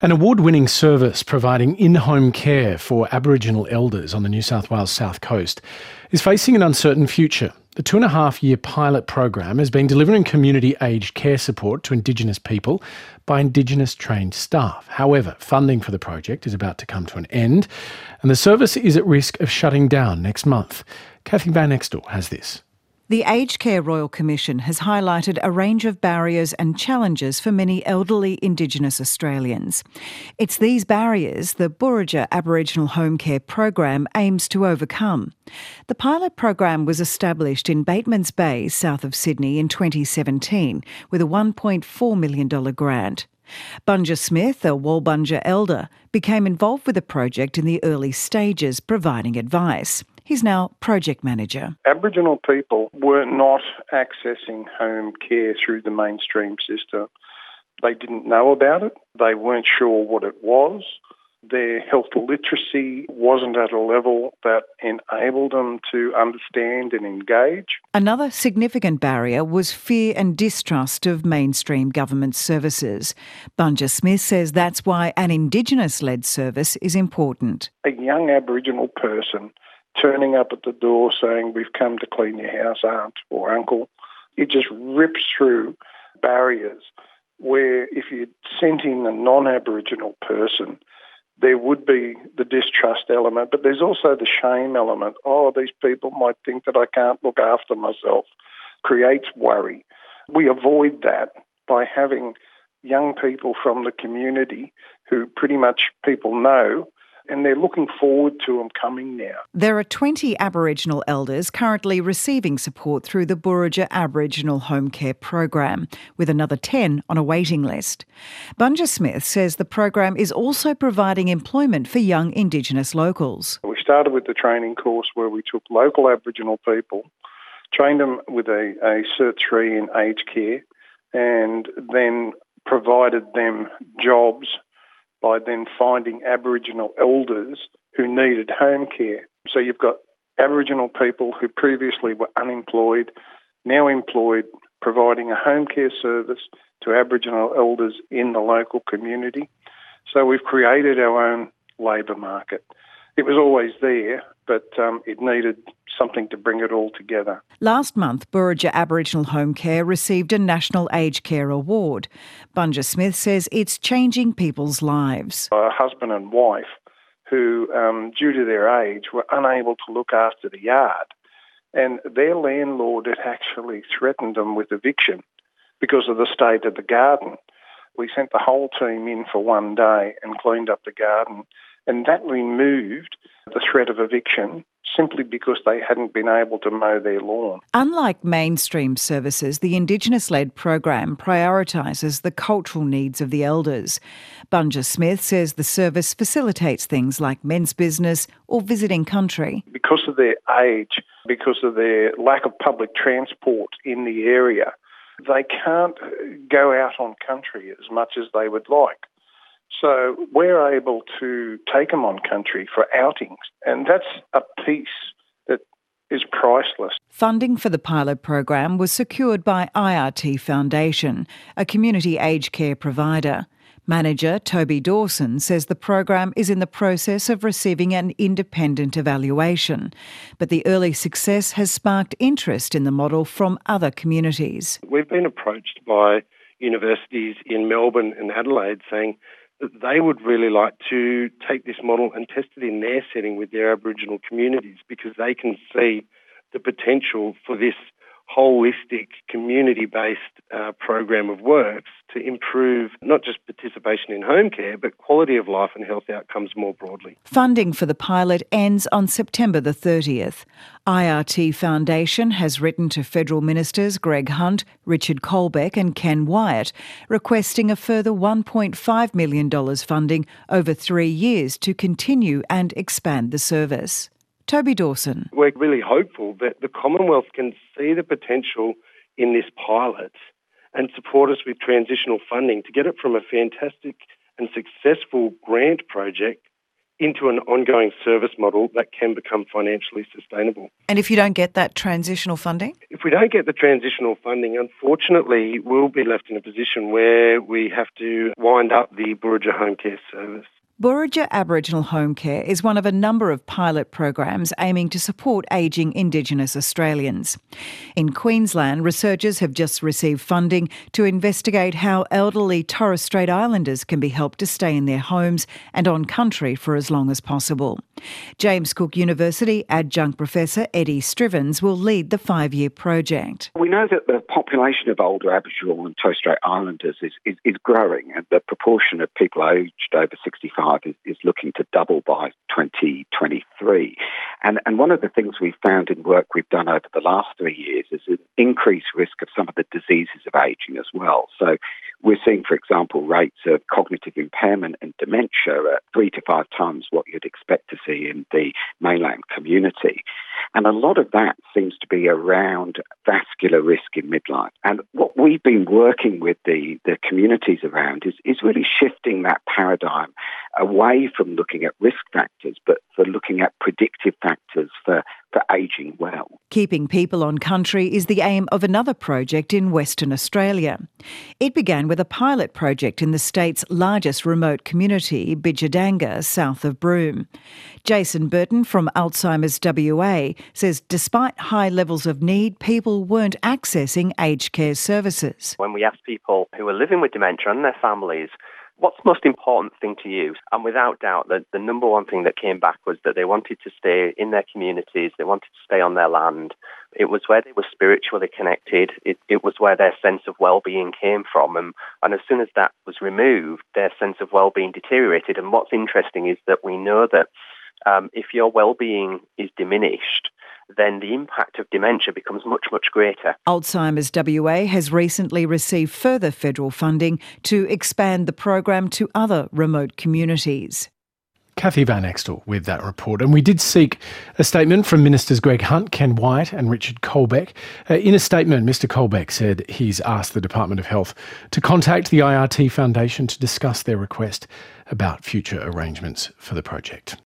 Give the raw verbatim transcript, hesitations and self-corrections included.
An award-winning service providing in-home care for Aboriginal elders on the New South Wales South Coast is facing an uncertain future. The two and a half year pilot program has been delivering community aged care support to Indigenous people by Indigenous trained staff. However, funding for the project is about to come to an end and the service is at risk of shutting down next month. Kathy Van Extel has this. The Aged Care Royal Commission has highlighted a range of barriers and challenges for many elderly Indigenous Australians. It's these barriers the Burraja Aboriginal Home Care Program aims to overcome. The pilot program was established in Batemans Bay, south of Sydney, in twenty seventeen with a one point four million dollars grant. Bunja Smith, a Walbunja elder, became involved with the project in the early stages, providing advice. He's now project manager. Aboriginal people were not accessing home care through the mainstream system. They didn't know about it. They weren't sure what it was. Their health literacy wasn't at a level that enabled them to understand and engage. Another significant barrier was fear and distrust of mainstream government services. Bunja Smith says that's why an Indigenous-led service is important. A young Aboriginal person turning up at the door saying, "We've come to clean your house, aunt or uncle," it just rips through barriers where if you sent in a non-Aboriginal person, there would be the distrust element, but there's also the shame element. Oh, these people might think that I can't look after myself. Creates worry. We avoid that by having young people from the community who pretty much people know, and they're looking forward to them coming now. There are twenty Aboriginal elders currently receiving support through the Burraja Aboriginal Home Care Program, with another ten on a waiting list. Bunja Smith says the program is also providing employment for young Indigenous locals. We started with the training course where we took local Aboriginal people, trained them with a, a Cert three in aged care, and then provided them jobs by then finding Aboriginal elders who needed home care. So you've got Aboriginal people who previously were unemployed, now employed, providing a home care service to Aboriginal elders in the local community. So we've created our own labour market. It was always there, but um, it needed something to bring it all together. Last month, Burraja Aboriginal Home Care received a National Aged Care Award. Bunja Smith says it's changing people's lives. A husband and wife who, um, due to their age, were unable to look after the yard, and their landlord had actually threatened them with eviction because of the state of the garden. We sent the whole team in for one day and cleaned up the garden, and that removed the threat of eviction simply because they hadn't been able to mow their lawn. Unlike mainstream services, the Indigenous-led program prioritises the cultural needs of the elders. Bunja Smith says the service facilitates things like men's business or visiting country. Because of their age, because of their lack of public transport in the area, they can't go out on country as much as they would like. So we're able to take them on country for outings, and that's a piece that is priceless. Funding for the pilot program was secured by I R T Foundation, a community aged care provider. Manager Toby Dawson says the program is in the process of receiving an independent evaluation, but the early success has sparked interest in the model from other communities. We've been approached by universities in Melbourne and Adelaide saying that they would really like to take this model and test it in their setting with their Aboriginal communities because they can see the potential for this holistic, community-based uh, program of works to improve not just participation in home care, but quality of life and health outcomes more broadly. Funding for the pilot ends on September the thirtieth. I R T Foundation has written to federal ministers Greg Hunt, Richard Colbeck and Ken Wyatt, requesting a further one point five million dollars funding over three years to continue and expand the service. Toby Dawson. We're really hopeful that the Commonwealth can see the potential in this pilot and support us with transitional funding to get it from a fantastic and successful grant project into an ongoing service model that can become financially sustainable. And if you don't get that transitional funding? If If we don't get the transitional funding, unfortunately, we'll be left in a position where we have to wind up the Burraja Home Care Service. Burraja Aboriginal Home Care is one of a number of pilot programs aiming to support ageing Indigenous Australians. In Queensland, researchers have just received funding to investigate how elderly Torres Strait Islanders can be helped to stay in their homes and on country for as long as possible. James Cook University adjunct professor Eddie Strivens will lead the five-year project. We know that the population of older Aboriginal and Torres Strait Islanders is, is, is growing, and the proportion of people aged over sixty-five is, is looking to double by twenty twenty-three. And, and one of the things we've found in work we've done over the last three years is an increased risk of some of the diseases of ageing as well. So we're seeing, for example, rates of cognitive impairment and dementia at three to five times what you'd expect to see in the mainland community. And a lot of that seems to be around vascular risk in midlife. And what we've been working with the, the communities around is, is really shifting that paradigm away from looking at risk factors, but for looking at predictive factors for, for ageing well. Keeping people on country is the aim of another project in Western Australia. It began with a pilot project in the state's largest remote community, Bidjadanga, south of Broome. Jason Burton from Alzheimer's W A says despite high levels of need, people weren't accessing aged care services. When we asked people who were living with dementia and their families, what's the most important thing to you? And without doubt, the, the number one thing that came back was that they wanted to stay in their communities, they wanted to stay on their land. It was where they were spiritually connected. It, it was where their sense of well-being came from. And, and as soon as that was removed, their sense of well-being deteriorated. And what's interesting is that we know that um, if your well-being is diminished, then the impact of dementia becomes much, much greater. Alzheimer's W A has recently received further federal funding to expand the program to other remote communities. Kathy Van Extel with that report. And we did seek a statement from Ministers Greg Hunt, Ken White and Richard Colbeck. Uh, in a statement, Mr Colbeck said he's asked the Department of Health to contact the I R T Foundation to discuss their request about future arrangements for the project.